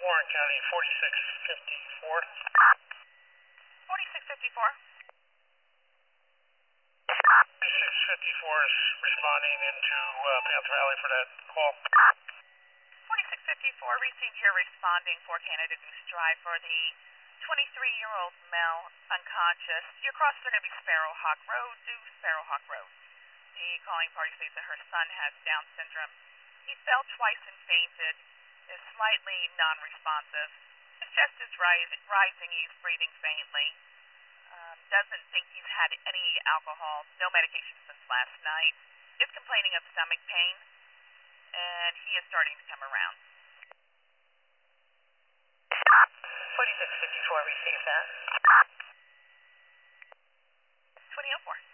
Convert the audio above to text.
Warren County, 4654. 4654. 4654 is responding into Panther Alley for that call. 4654, received your responding for Canada Goose Drive for the 23-year-old male unconscious. Your crosses are going to be Sparrowhawk Road to Sparrowhawk Road. The calling party states that her son has Down syndrome. He fell twice and fainted, is slightly non-responsive. His chest is rising, he's breathing faintly. Doesn't think he's had any alcohol, no medication since last night. Is complaining of stomach pain, and he is starting to come around. 4654, received that. 2004.